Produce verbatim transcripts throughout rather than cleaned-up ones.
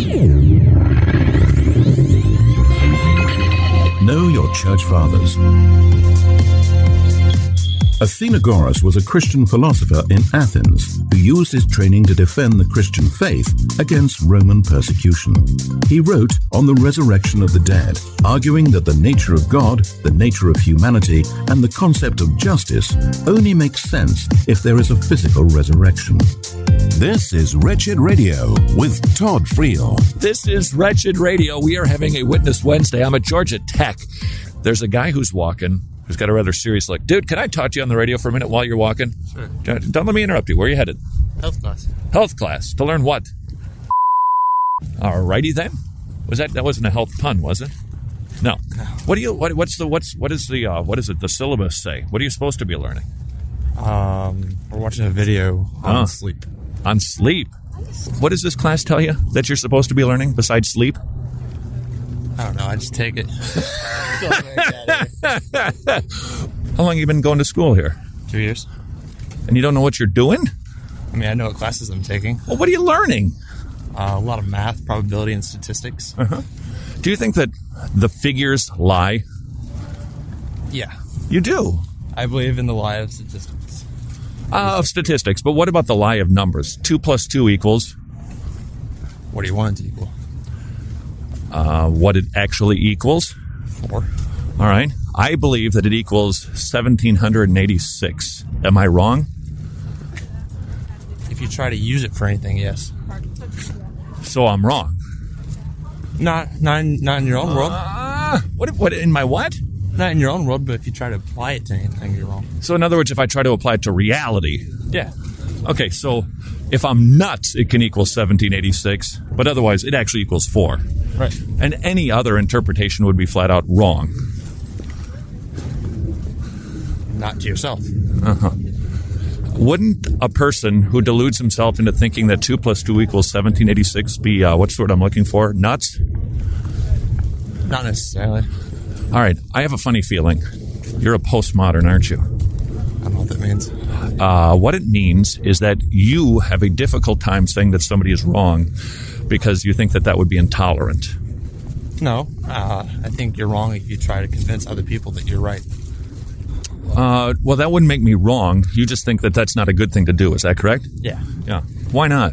Know your church fathers. Athenagoras was a Christian philosopher in Athens who used his training to defend the Christian faith against Roman persecution. He wrote on the resurrection of the dead, arguing that the nature of God, the nature of humanity, and the concept of justice only makes sense if there is a physical resurrection. This is Wretched Radio with Todd Friel. This is Wretched Radio. We are having a Witness Wednesday. I'm at Georgia Tech. There's a guy who's walking, who's got a rather serious look. Dude, can I talk to you on the radio for a minute while you're walking? Sure. Don't, don't let me interrupt you. Where are you headed? Health class. Health class. To learn what? All righty then. Was that that wasn't a health pun, was it? No. No. What do you? What, what's the? What's what is the? Uh, what is it? The syllabus say? What are you supposed to be learning? Um, we're watching a video on Huh. sleep. On sleep. What does this class tell you that you're supposed to be learning besides sleep? I don't know. I just take it. How long have you been going to school here? Two years. And you don't know what you're doing? I mean, I know what classes I'm taking. Well, what are you learning? Uh, a lot of math, probability, and statistics. Uh-huh. Do you think that the figures lie? Yeah. You do. I believe in the lie of statistics. Uh, of statistics, but what about the lie of numbers? Two plus two equals What do you want it to equal? uh, what it actually equals. Four. All right. I believe that it equals one thousand seven hundred eighty-six. Am I wrong? If you try to use it for anything, yes. So I'm wrong. Not, not, in, not in your own world. Uh, what? What in my what? Not in your own world, but if you try to apply it to anything, you're wrong. So in other words, if I try to apply it to reality. Yeah. Okay, so if I'm nuts, it can equal seventeen eighty-six, but otherwise it actually equals four. Right. And any other interpretation would be flat out wrong. Not to yourself. Uh-huh. Wouldn't a person who deludes himself into thinking that two plus two equals seventeen eighty-six be, uh, what's the word I'm looking for, nuts? Not necessarily. All right, I have a funny feeling. You're a postmodern, aren't you? I don't know what that means. Uh, what it means is that you have a difficult time saying that somebody is wrong because you think that that would be intolerant. No, uh, I think you're wrong if you try to convince other people that you're right. Uh, well, that wouldn't make me wrong. You just think that that's not a good thing to do. Is that correct? Yeah. Yeah. Why not?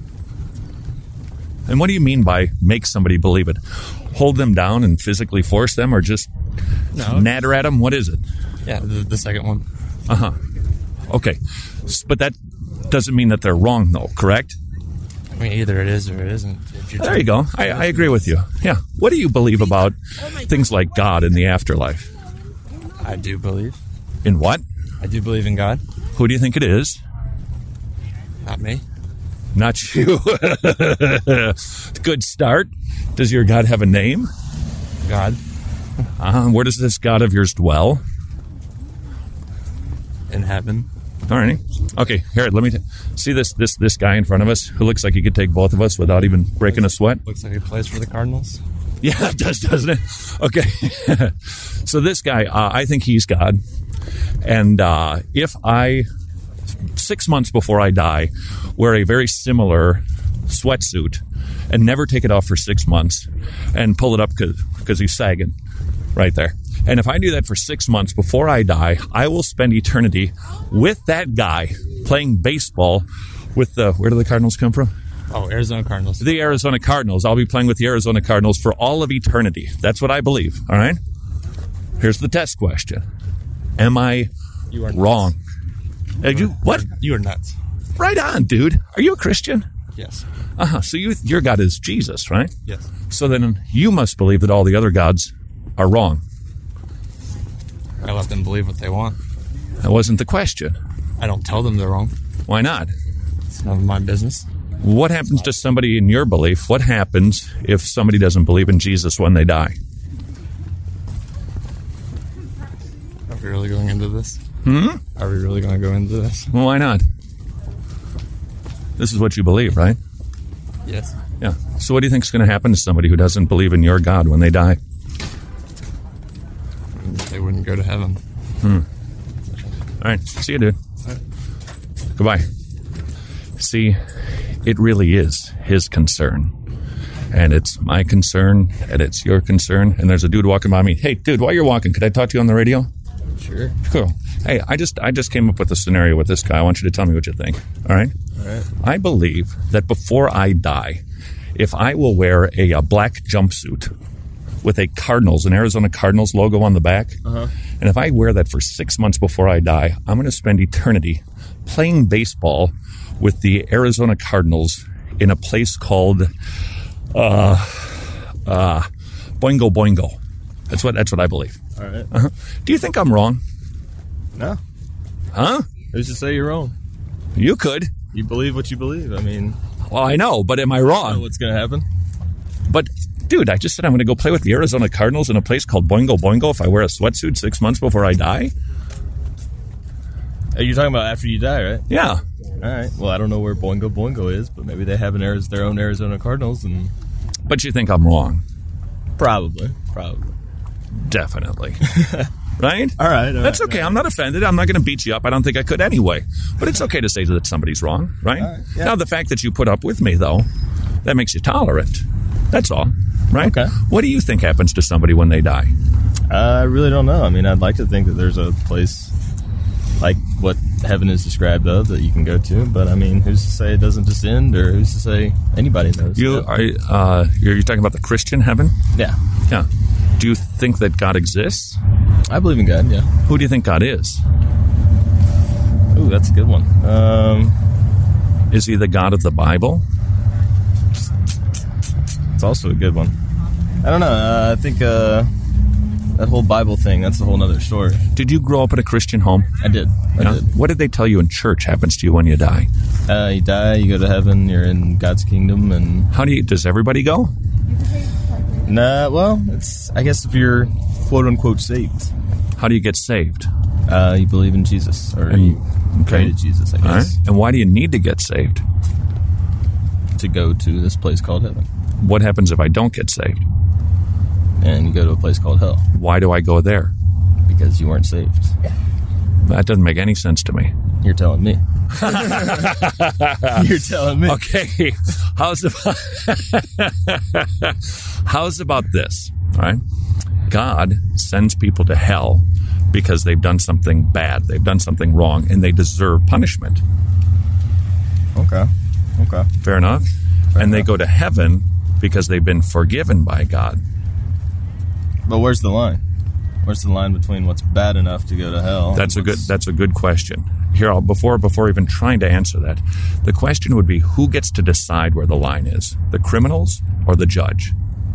And what do you mean by make somebody believe it? Hold them down and physically force them, or just No. natter at them? What is it? Yeah, the, the second one. Uh-huh. Okay. S- But that doesn't mean that they're wrong, though, correct? I mean, either it is or it isn't. If you're There you go. I, I agree with you. Yeah. What do you believe about things like God and the afterlife? I do believe. In what? I do believe in God. Who do you think it is? Not me. Not you. Good start. Does your God have a name? God. Uh, where does this God of yours dwell? In heaven. All right. Okay, here, let me t- see this this this guy in front of us who looks like he could take both of us without even breaking a sweat. Looks like he plays for the Cardinals. Yeah, it does, doesn't it? Okay. So this guy, uh, I think he's God. And uh, if I, six months before I die, wear a very similar sweatsuit and never take it off for six months and pull it up because he's sagging right there. And if I do that for six months before I die, I will spend eternity with that guy playing baseball with the, where do the Cardinals come from? Oh, Arizona Cardinals. The Arizona Cardinals. I'll be playing with the Arizona Cardinals for all of eternity. That's what I believe. All right? Here's the test question. Am I You are nuts. wrong? Uh, you, what? You are nuts. Right on, dude. Are you a Christian? Yes. Uh-huh. So you, your God is Jesus, right? Yes. So then you must believe that all the other gods are wrong. I let them believe what they want. That wasn't the question. I don't tell them they're wrong. Why not? It's none of my business. What happens to somebody in your belief? What happens if somebody doesn't believe in Jesus when they die? Are we really going into this? Hmm? Are we really going to go into this? Well, why not? This is what you believe, right? Yes. Yeah. So what do you think is going to happen to somebody who doesn't believe in your God when they die? They wouldn't go to heaven. Hmm. All right. See you, dude. Goodbye. See, it really is his concern and it's my concern, and it's your concern, and there's a dude walking by me. Hey, dude, while you're walking, could I talk to you on the radio? Sure. Cool. Hey, I just I just came up with a scenario with this guy. I want you to tell me what you think. All right? All right. I believe that before I die, if I will wear a, a black jumpsuit with a Cardinals, an Arizona Cardinals logo on the back, Uh-huh. and if I wear that for six months before I die, I'm going to spend eternity playing baseball with the Arizona Cardinals in a place called uh, uh, Boingo Boingo. That's what that's what I believe. All right. Uh-huh. Do you think I'm wrong? No. Huh? Who's to say you're wrong? You could. You believe what you believe. I mean, Well, I know, but am I I don't know wrong? what's going to happen. But, dude, I just said I'm going to go play with the Arizona Cardinals in a place called Boingo Boingo if I wear a sweatsuit six months before I die? Are you talking about after you die, right? Yeah. All right. Well, I don't know where Boingo Boingo is, but maybe they have an Ariz- their own Arizona Cardinals, and But you think I'm wrong? probably, probably. Definitely. Right? All right. all That's right, okay. all I'm not offended. I'm not going to beat you up. I don't think I could anyway. But it's okay to say that somebody's wrong, right? All right, yeah. Now, the fact that you put up with me, though, that makes you tolerant. That's all, right? Okay. What do you think happens to somebody when they die? right. Uh, I really don't know. I mean, I'd like to think that there's a place like what heaven is described of that you can go to, but I mean, who's to say it doesn't just end, or who's to say anybody knows? You know? are uh, you're, you're talking about the Christian heaven? Yeah. Yeah. Do you think that God exists? I believe in God, yeah. Who do you think God is? Ooh, that's a good one. Um, Is he the God of the Bible? it's also a good one. I don't know. Uh, I think uh, that whole Bible thing, that's a whole other story. Did you grow up in a Christian home? I did. I Yeah. did. What did they tell you in church happens to you when you die? Uh, you die, you go to heaven, you're in God's kingdom, and How do you, does everybody go? nah, well, it's, I guess if you're quote unquote saved, How do you get saved? uh, you believe in Jesus, or you pray to Jesus, I All right. guess, And why do you need to get saved? to go to this place called heaven. What happens if I don't get saved? And you go to a place called hell Why do I go there? because you weren't saved. That doesn't make any sense to me. You're telling me. You're telling me. Okay. How's about How's about this? All right. God sends people to hell because they've done something bad. They've done something wrong and they deserve punishment. Okay. Okay. Fair enough? Fair and they enough. go to heaven because they've been forgiven by God. But where's the line? Where's the line between what's bad enough to go to hell? That's a and good what's- that's a good question. Here, I'll, before before even trying to answer that, the question would be who gets to decide where the line is? The criminals or the judge?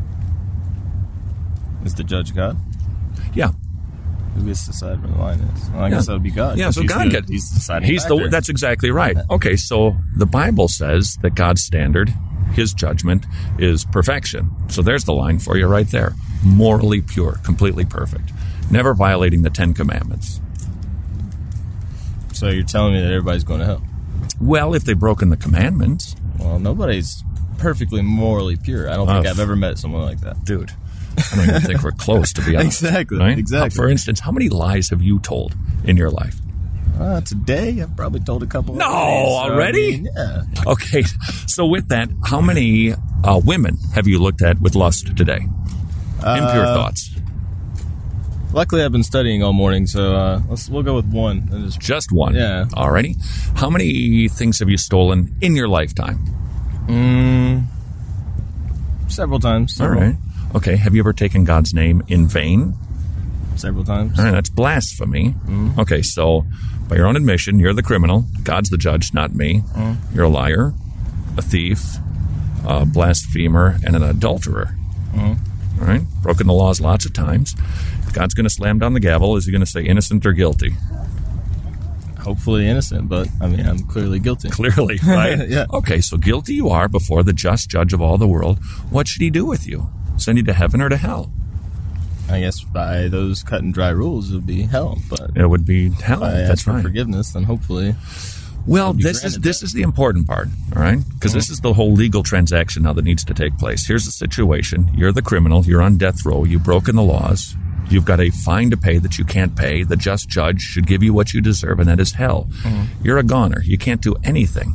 Is the judge God? Yeah. Who gets to decide where the line is? Well, I Yeah. guess that would be God. Yeah, Because so he's God the, gets he's the deciding He's the factor. that's exactly right. Okay, so the Bible says that God's standard, his judgment, is perfection. So there's the line for you right there. Morally pure, completely perfect. Never violating the Ten Commandments. So you're telling me that everybody's going to hell? Well, if they've broken the commandments, Well, nobody's perfectly morally pure. I don't think Oh. I've ever met someone like that. dude, I don't even think we're close, to be honest. Exactly, Right? exactly. For instance, how many lies have you told in your life? Uh, today, I've probably told a couple. No, already, so, I already? mean, yeah. Okay, so with that, how many uh, women have you looked at with lust today? Impure Uh, thoughts. Luckily, I've been studying all morning, so uh, let's we'll go with one. And just, Just one. Yeah. Alrighty. How many things have you stolen in your lifetime? mm, several times. All Several, right. Okay. Have you ever taken God's name in vain? Several times. All right. That's blasphemy. Okay. So, by your own admission, you're the criminal. God's the judge, not me. You're a liar, a thief, a blasphemer, and an adulterer. All right. Broken the laws lots of times. If God's going to slam down the gavel, is he going to say innocent or guilty? Hopefully innocent, but I mean, I'm clearly guilty. Clearly, right? Yeah. Okay, so guilty you are before the just judge of all the world. What should he do with you? Send you to heaven or to hell? I guess by those cut and dry rules, it would be hell. But It would be hell. if I ask That's for right. forgiveness, then hopefully, Well, be this is granted this that. is the important part, all right? Because this is the whole legal transaction now that needs to take place. Here's the situation: you're the criminal. You're on death row. You've broken the laws. You've got a fine to pay that you can't pay. The just judge should give you what you deserve, and that is hell. You're a goner. You can't do anything.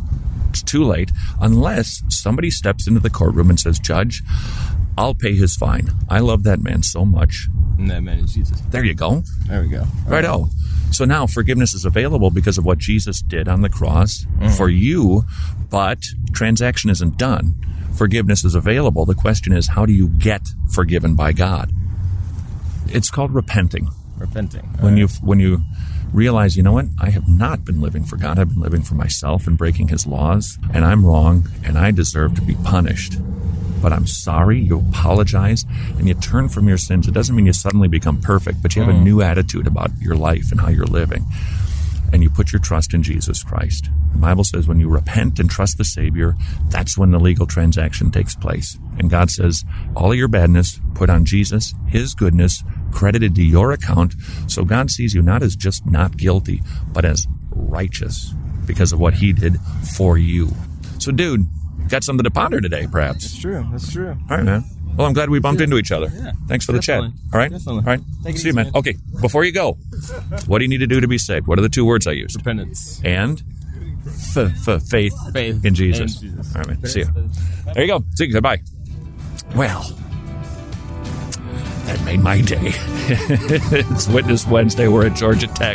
It's too late unless somebody steps into the courtroom and says, Judge, I'll pay his fine. I love that man so much. And that man is Jesus. There you go. There we go. Right. Oh. So now forgiveness is available because of what Jesus did on the cross mm. for you, but transaction isn't done. Forgiveness is available. The question is, how do you get forgiven by God? It's called repenting. Repenting. When right. you when you realize, you know what, I have not been living for God. I've been living for myself and breaking his laws, and I'm wrong, and I deserve to be punished. But I'm sorry, you apologize, and you turn from your sins. It doesn't mean you suddenly become perfect, but you have mm. a new attitude about your life and how you're living. And you put your trust in Jesus Christ. The Bible says when you repent and trust the Savior, that's when the legal transaction takes place. And God says, all of your badness, put on Jesus, his goodness, credited to your account. So God sees you not as just not guilty, but as righteous because of what he did for you. So, dude, got something to ponder today, perhaps. That's true. That's true. All right, man. Well, I'm glad we bumped yeah. into each other. Yeah. Thanks for Definitely. the chat. All right? Definitely. All right. Take it See you, easy, man. man. Okay, before you go, what do you need to do to be saved? What are the two words I used? Repentance. And f- f- faith, faith in Jesus. In Jesus. All right, man. See you. There you go. See you. Goodbye. Well, that made my day. It's Witness Wednesday. We're at Georgia Tech.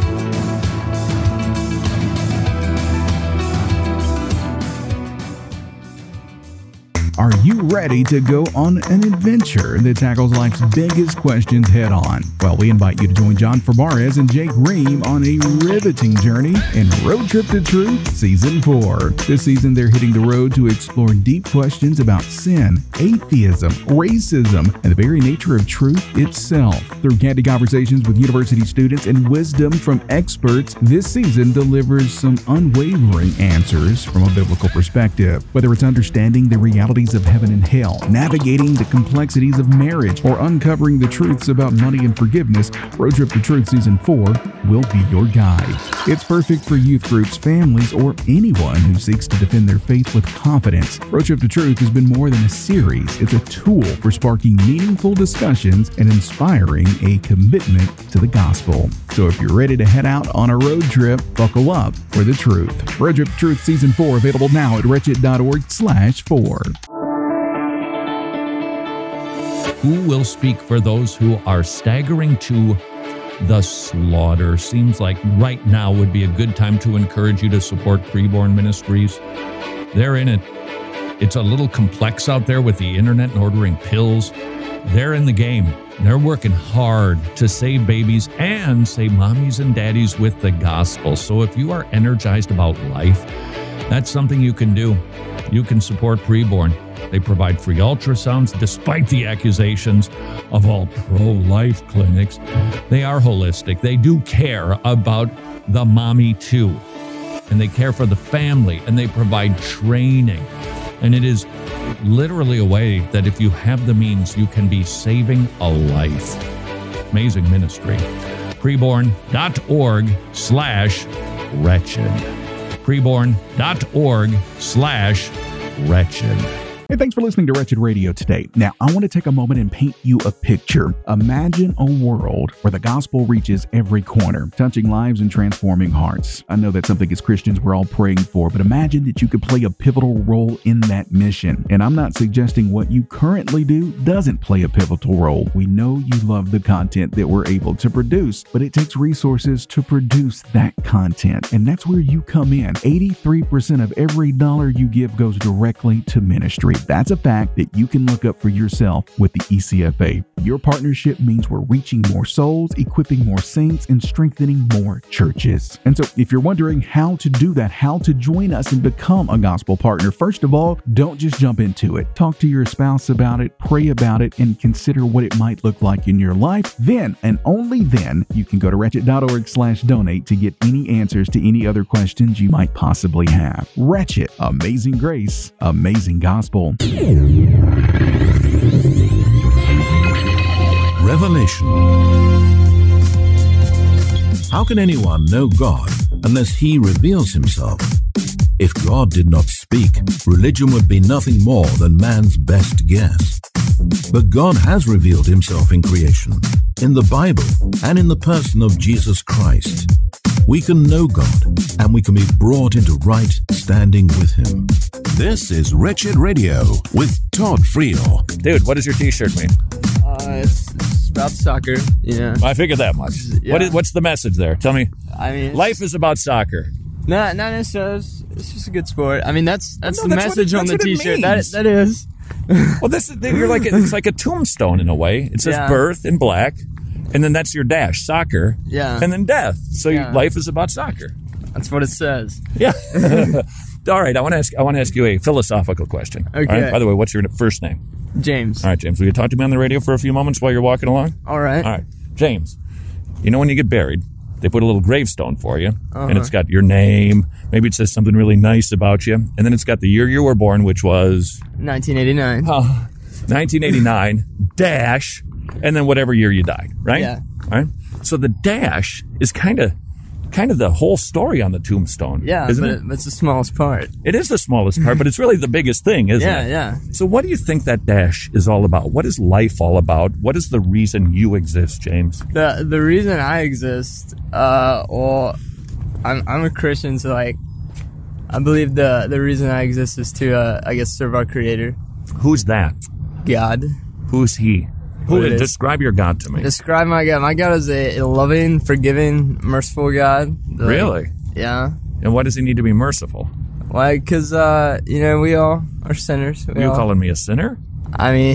Are you ready to go on an adventure that tackles life's biggest questions head on? Well, we invite you to join John Fabarez and Jake Ream on a riveting journey in Road Trip to Truth Season four. This season, they're hitting the road to explore deep questions about sin, atheism, racism, and the very nature of truth itself. Through candid conversations with university students and wisdom from experts, this season delivers some unwavering answers from a biblical perspective. Whether it's understanding the realities of heaven and hell, navigating the complexities of marriage, or uncovering the truths about money and forgiveness, Road Trip to Truth Season four will be your guide. It's perfect for youth groups, families, or anyone who seeks to defend their faith with confidence. Road Trip to Truth has been more than a series. It's a tool for sparking meaningful discussions and inspiring a commitment to the gospel. So if you're ready to head out on a road trip, buckle up for the truth. Road Trip to Truth Season four available now at wretched dot org slash four. Who will speak for those who are staggering to the slaughter? Seems like right now would be a good time to encourage you to support Preborn Ministries. They're in it. It's a little complex out there with the internet and ordering pills. They're in the game. They're working hard to save babies and save mommies and daddies with the gospel. So if you are energized about life, that's something you can do. You can support Preborn. They provide free ultrasounds despite the accusations of all pro-life clinics. They are holistic. They do care about the mommy too. And they care for the family, and they provide training. And it is literally a way that if you have the means, you can be saving a life. Amazing ministry. Preborn.org slash wretched. Preborn.org slash wretched. Hey, thanks for listening to Wretched Radio today. Now, I want to take a moment and paint you a picture. Imagine a world where the gospel reaches every corner, touching lives and transforming hearts. I know that's something as Christians we're all praying for, but imagine that you could play a pivotal role in that mission. And I'm not suggesting what you currently do doesn't play a pivotal role. We know you love the content that we're able to produce, but it takes resources to produce that content. And that's where you come in. eighty-three percent of every dollar you give goes directly to ministry. That's a fact that you can look up for yourself with the E C F A. Your partnership means we're reaching more souls, equipping more saints, and strengthening more churches. And so if you're wondering how to do that, how to join us and become a gospel partner, first of all, don't just jump into it. Talk to your spouse about it, pray about it, and consider what it might look like in your life. Then, and only then, you can go to wretched.org slash donate to get any answers to any other questions you might possibly have. Wretched, amazing grace, amazing gospel. Revelation. How can anyone know God unless he reveals himself? If God did not speak, religion would be nothing more than man's best guess. But God has revealed himself in creation, in the Bible, and in the person of Jesus Christ. we can know God and we can be brought into right standing with Him. This is Wretched Radio with Todd Friel. Dude, what does your T-shirt mean? Uh, it's, it's about soccer, you know. I figured that much. Yeah. What is, what's the message there? Tell me. I mean, Life is about soccer. not not necessarily. It's, it's just a good sport. I mean, that's that's No, the that's what message it- on the that's what it T-shirt. That means. that is. Well, this is you're like it's like a tombstone in a way. It says Yeah. birth in black, and then that's your dash, soccer, Yeah. and then death. So your Yeah. life is about soccer. That's what it says. Yeah. All right. I want to ask. I want to ask you a philosophical question. All Okay. right? By the way, what's your first name? James. All right, James. Will you talk to me on the radio for a few moments while you're walking along? All right. All right, James. You know when you get buried, they put a little gravestone for you, Uh-huh. and it's got your name. Maybe it says something really nice about you, and then it's got the year you were born, which was nineteen eighty-nine. uh, nineteen eighty-nine dash, and then whatever year you died. Right. Yeah. All right. So the dash is kind of, kind of the whole story on the tombstone. Yeah, isn't but it? it? It's the smallest part. It is the smallest part, but it's really the biggest thing, isn't Yeah, it? yeah. So what do you think that dash is all about? What is life all about? What is the reason you exist, James? The the reason I exist, uh, well, I'm I'm a Christian, so like, I believe the the reason I exist is to, uh, I guess, serve our Creator, Who's that? God. Who's he? Who? Who it is. Describe your God to me. Describe my God. My God is a, a loving, forgiving, merciful God. Like, Really? Yeah. And why does he need to be merciful? Why? Because, uh, you know, we all are sinners. We Are you all, calling me a sinner? I mean,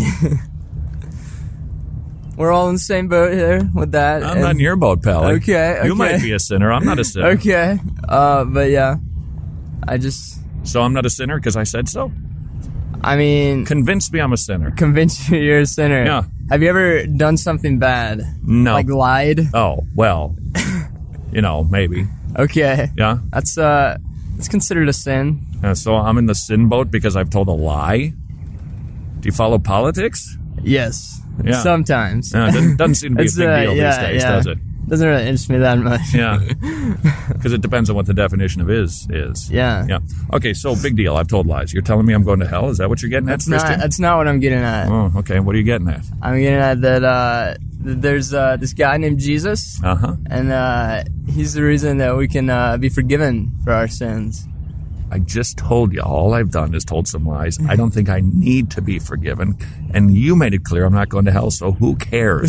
we're all in the same boat here with that. I'm and- not in your boat, pal. Okay, You okay. might be a sinner. I'm not a sinner. Okay. Uh, but yeah, I just, So I'm not a sinner because I said so? I mean, Convince me I'm a sinner. convince you you're a sinner. Yeah. Have you ever done something bad? No. Like lied? Oh, well, you know, maybe. Okay. Yeah? That's, uh, it's considered a sin. Uh, so I'm in the sin boat because I've told a lie? Do you follow politics? Yes. Yeah. Sometimes. No, it doesn't, doesn't seem to be a It's, big uh, deal yeah, these days, yeah. does it? Doesn't really interest me that much. Yeah. Because it depends on what the definition of is is. Yeah. Yeah. Okay, so big deal. I've told lies. You're telling me I'm going to hell? Is that what you're getting That's at, Christian? not, that's not what I'm getting at. Oh, okay. What are you getting at? I'm getting at that, uh, th- there's, uh, this guy named Jesus. Uh-huh. And, uh, he's the reason that we can, uh, be forgiven for our sins. I just told you. All I've done is told some lies. I don't think I need to be forgiven. And you made it clear I'm not going to hell, so who cares?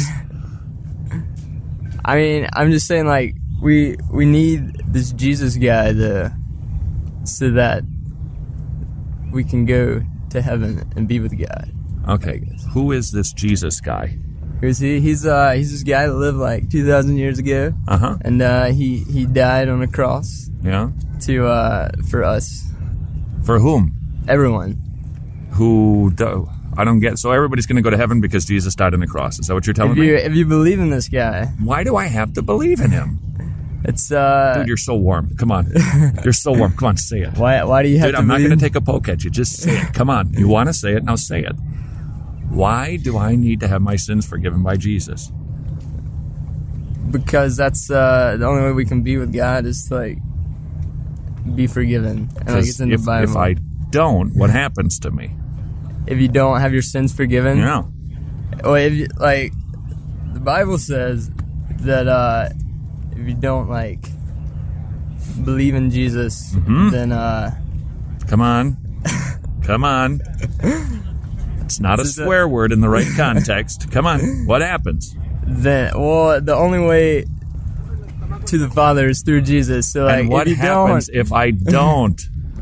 I mean, I'm just saying, like, we we need this Jesus guy to, so that we can go to heaven and be with God. Okay. Who is this Jesus guy? Who's he? He's uh he's this guy that lived like two thousand years ago, Uh-huh. and uh, he he died on a cross Yeah. to uh for us, For whom? everyone. Who do, I don't get. So everybody's going to go to heaven because Jesus died on the cross. Is that what you're telling If me? you if you believe in this guy, Why do I have to believe in him? it's uh Dude, you're so warm. Come on. You're so warm. Come on, say it. why why do you have Dude, to I'm not believe? going to take a poke at you. Just say it. Come on. You want to say it? Now say it. Why do I need to have my sins forgiven by Jesus? Because that's uh the only way we can be with God is to, like, be forgiven. And like it's in if, the Bible. if I don't, what happens to me? if you don't have your sins forgiven, Yeah. or if you, like, the Bible says that uh if you don't, like, believe in Jesus, Mm-hmm. then uh Come on. Come on. It's not a This is a- swear word in the right context. Come on. What happens? then well the only way to the Father is through Jesus. So like And what if you happens don't, if I don't?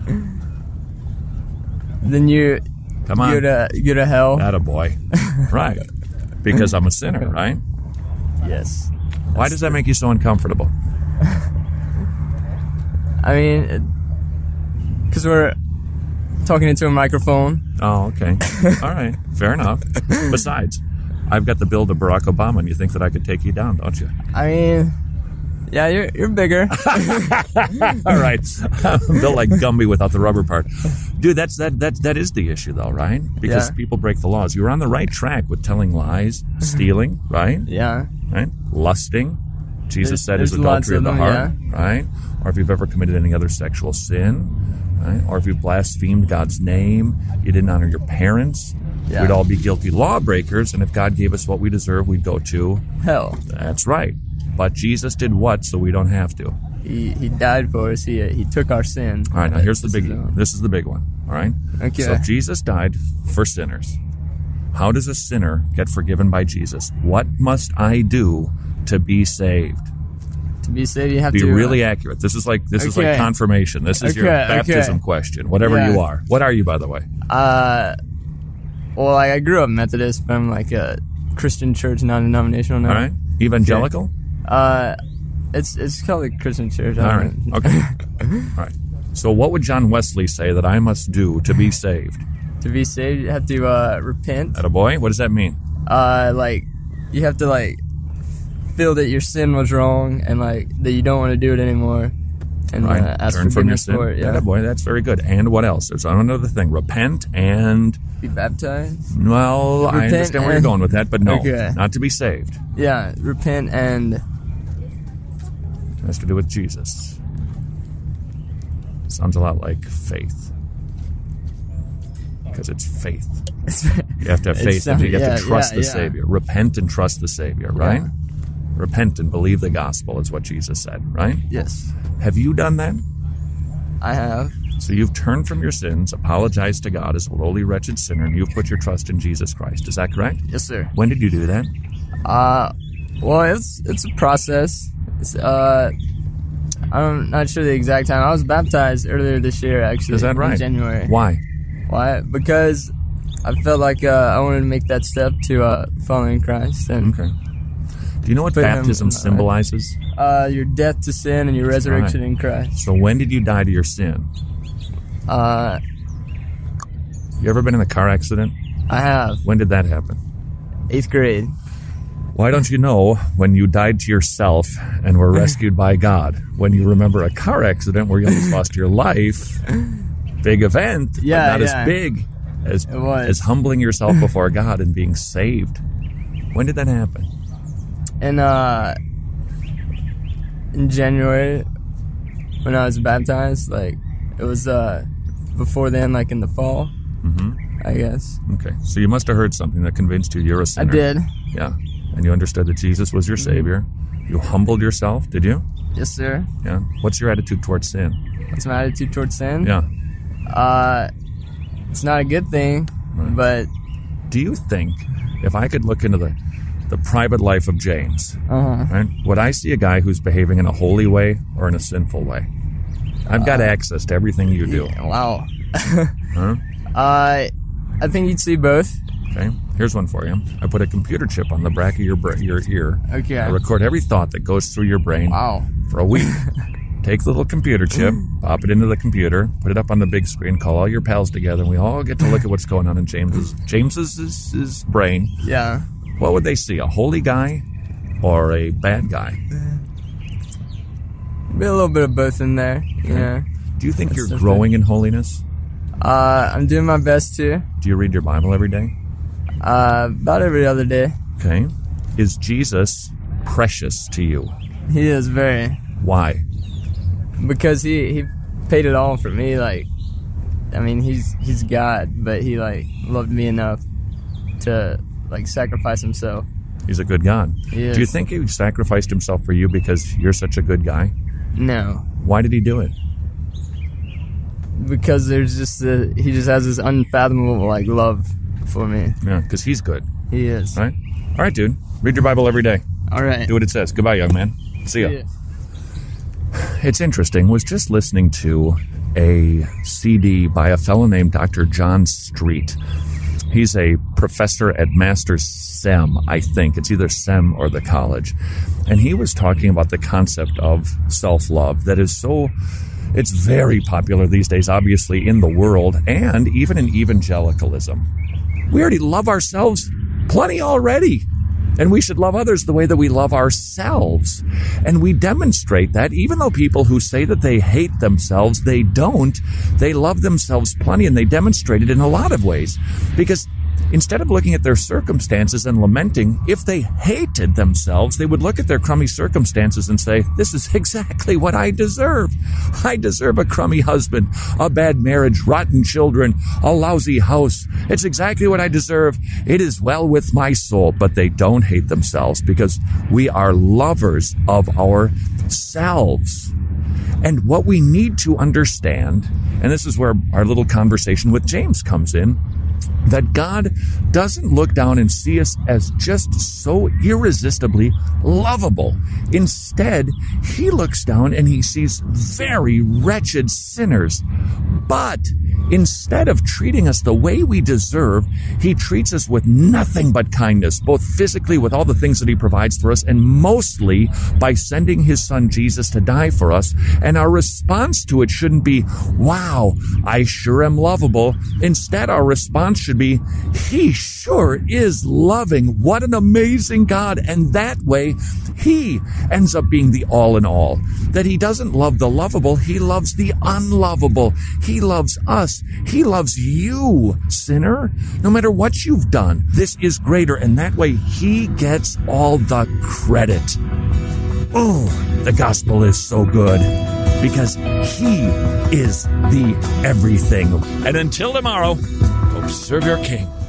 then you Come on. go to you go to hell. Attaboy. Right. Because I'm a sinner, right? Yes. Why does that make you so uncomfortable? I mean, because we're talking into a microphone. Oh, okay. All right. Fair enough. Besides, I've got the build of Barack Obama, and you think that I could take you down, don't you? I mean, yeah, you're you're bigger. All right. I'm built like Gumby without the rubber part. Dude, that's that that that is the issue though, right? Because Yeah. people break the laws. You're on the right track with telling lies, stealing, right? Yeah. Right? Lusting. Jesus There's- said is there's lots adultery of of the them, heart, right? Or if you've ever committed any other sexual sin, right? Or if you've blasphemed God's name, you didn't honor your parents, Yeah. we'd all be guilty lawbreakers, and if God gave us what we deserve, we'd go to Hell. That's right. But Jesus did what so we don't have to? He he died for us. He he took our sin. All right, now here's the This is, biggie. uh, This is the big one. All right? Okay. So if Jesus died for sinners, how does a sinner get forgiven by Jesus? What must I do to be saved? To be saved, you have Be to really accurate. This is like this is like Okay. confirmation. This is your Okay, baptism okay. question. Whatever Yeah. you are. What are you, by the way? Uh, well, like, I grew up Methodist from like a Christian church, non-denominational. Now. All right? Evangelical? Uh, it's it's called a Christian church. I All don't right. know. Okay. All right. So what would John Wesley say that I must do to be saved? To be saved, you have to uh, repent. Attaboy? What does that mean? Uh, like, you have to like feel that your sin was wrong and like that you don't want to do it anymore, and Right. uh, ask Turn from your forgiveness sin. for it. Yeah. Attaboy, that's very good. And what else? There's another thing. Repent and... Be baptized. Well, I Repent understand where and- you're going with that, but no. Okay. Not to be saved. Yeah, repent and It has to do with Jesus. Sounds a lot like faith. Because it's faith. You have to have It faith and you sound- have to yeah, trust yeah, the yeah. Savior. Repent and trust the Savior, right? Yeah. Repent and believe the gospel is what Jesus said, right? yes, Have you done that? I have. So you've turned from your sins, apologized to God as a lowly, wretched sinner, and you've put your trust in Jesus Christ. Is that correct? Yes, sir. When did you do that? Uh, well, it's it's a process. It's, uh, I'm not sure the exact time. I was baptized earlier this year, actually. Is that right? In January. Why? Why? Because I felt like uh, I wanted to make that step to uh, following Christ and Okay. Do you know what Put him baptism in the- symbolizes? uh, your death to sin and your resurrection right. in Christ. So when did you die to your sin? Uh, You ever been in a car accident? I have When did that happen? eighth grade. Why don't you know when you died to yourself and were rescued by God? When you remember a car accident where you almost lost your life, big event, Yeah, but not yeah. as big as, It was. as humbling yourself before God and being saved. When did that happen? And uh, in January, when I was baptized, like it was uh, before then, like in the fall, Mm-hmm. I guess. Okay, so you must have heard something that convinced you you're a I sinner. did. Yeah, and you understood that Jesus was your Savior. You humbled yourself, did you? Yes, sir. Yeah. What's your attitude towards sin? What's my attitude towards sin? Yeah. Uh, it's not a good thing, Right. but Do you think if I could look into the the private life of James, uh-huh. right, would I see a guy who's behaving in a holy way or in a sinful way? I've got access to everything you do. Wow. Huh? Uh, I think you'd see both. Okay. Here's one for you. I put a computer chip on the back of your bra- your ear. Okay. I record every thought that goes through your brain Wow. for a week. Take the little computer chip, pop it into the computer, put it up on the big screen, call all your pals together, and we all get to look at what's going on in James's James's his, his brain. Yeah. What would they see? A holy guy or a bad guy? Be a little bit of both in there. Yeah. Do you think That's you're so growing in holiness? Uh, I'm doing my best to. Do you read your Bible every day? Uh, about every other day. Okay. Is Jesus precious to you? He is very. Why? Because he, he paid it all for me. Like, I mean, he's he's God, but he like loved me enough to like sacrifice himself. He's a good God. He is. Do you think he sacrificed himself for you because you're such a good guy? No, Why did he do it? because there's just a, he just has this unfathomable like love for me. Yeah, because he's good, He is. right? All right, dude. Read your Bible every day. All right. Do what it says. Goodbye, young man. See ya. Yeah. It's interesting. Was just listening to a C D by a fellow named Doctor John Street. He's a professor at Masters S E M, I think. It's either S E M or the college. And he was talking about the concept of self-love that is so, it's very popular these days, obviously, in the world and even in evangelicalism. We already love ourselves plenty already. And we should love others the way that we love ourselves. And we demonstrate that even though people who say that they hate themselves, they don't. They love themselves plenty, and they demonstrate it in a lot of ways. Because instead of looking at their circumstances and lamenting, if they hated themselves, they would look at their crummy circumstances and say, this is exactly what I deserve. I deserve a crummy husband, a bad marriage, rotten children, a lousy house. It's exactly what I deserve. It is well with my soul. But they don't hate themselves because we are lovers of ourselves. And what we need to understand, and this is where our little conversation with James comes in, that God doesn't look down and see us as just so irresistibly lovable. Instead, he looks down and he sees very wretched sinners. But instead of treating us the way we deserve, he treats us with nothing but kindness, both physically with all the things that he provides for us, and mostly by sending his son Jesus to die for us. And our response to it shouldn't be, wow, I sure am lovable. Instead, our response should be, he sure is loving. What an amazing God. And that way, he ends up being the all in all. That he doesn't love the lovable, he loves the unlovable. He loves us. He loves you, sinner, no matter what you've done. This is greater, and that way he gets all the credit. Oh, the gospel is so good because he is the everything. And until tomorrow, go serve your king.